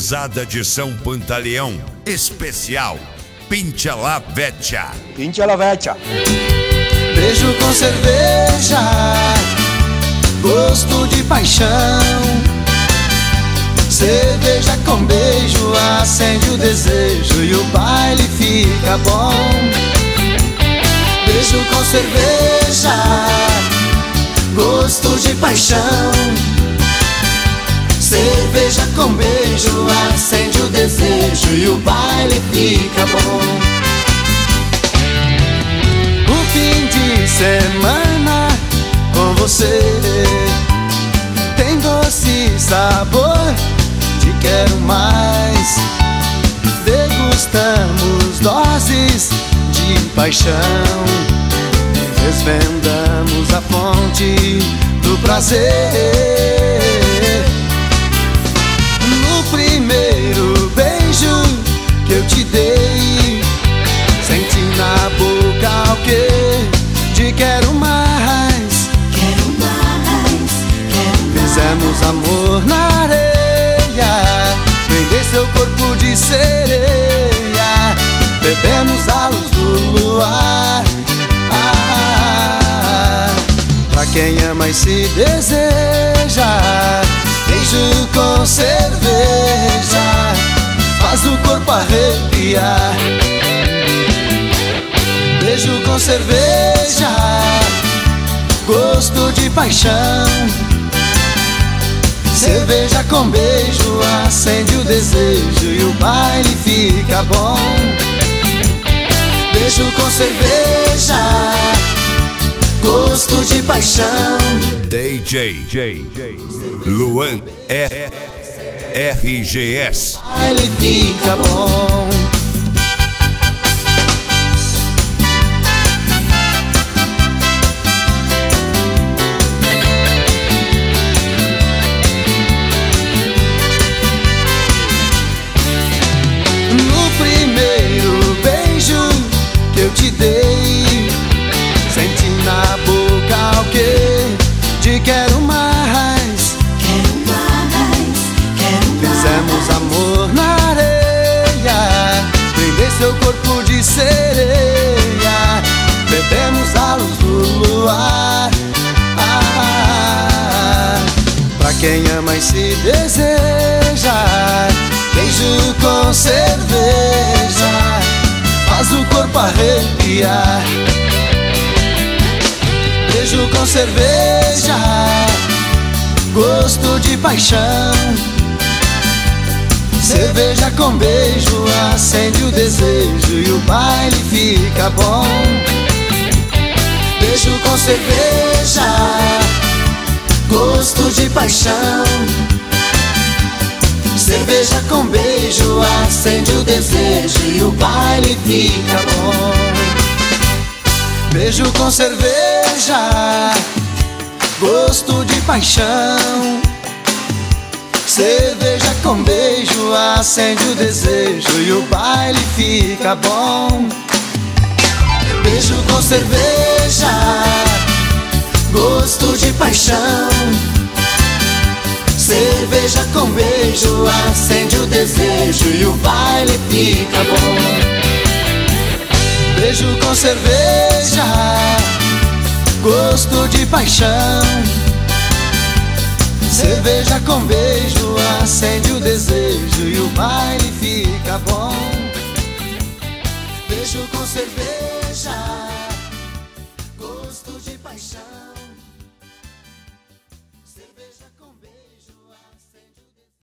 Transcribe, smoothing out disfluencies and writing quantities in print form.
gurizada de São Pantaleão. Especial Pincha la Vecchia. Pincha la Vecchia. Beijo com cerveja, gosto de paixão. Cerveja com beijo acende o desejo e o baile fica bom. Beijo com cerveja, gosto de paixão. Cerveja com beijo acende o desejo e o baile fica bom. Um fim de semana com você tem doce sabor de quero mais. Degustamos doses de paixão, desvendamos a fonte do prazer. No primeiro beijo que eu te dei, senti na boca o que de quero mais. Quero mais, quero mais. Fizemos amor na areia, prendei seu corpo de sereia, bebemos a luz do luar. Pra quem ama e se deseja, beijo com cerveja faz o corpo arrepiar. Beijo com cerveja, gosto de paixão. Cerveja com beijo acende o desejo e o baile fica bom. Beijo com cerveja, gosto de paixão. DJ Luan RGS. Baile fica bom. No primeiro beijo que eu te dei, senti na boca o que de quero mais. Quero mais, quero mais. Fizemos amor na areia, prendei seu corpo de sereia, bebemos a luz do luar. Pra quem ama e se deseja, beijo com cerveja faz o corpo arrepiar. Beijo com cerveja, gosto de paixão. Cerveja com beijo acende o desejo e o baile fica bom. Beijo com cerveja, gosto de paixão. Cerveja com beijo acende o desejo e o baile fica bom. Beijo com cerveja, gosto de paixão. Cerveja com beijo acende o desejo e o baile fica bom. Beijo com cerveja, gosto de paixão. Cerveja com beijo acende o desejo e o baile fica bom. Beijo com cerveja, gosto de paixão. Cerveja com beijo acende o desejo e o baile fica bom. Beijo com cerveja, gosto de paixão.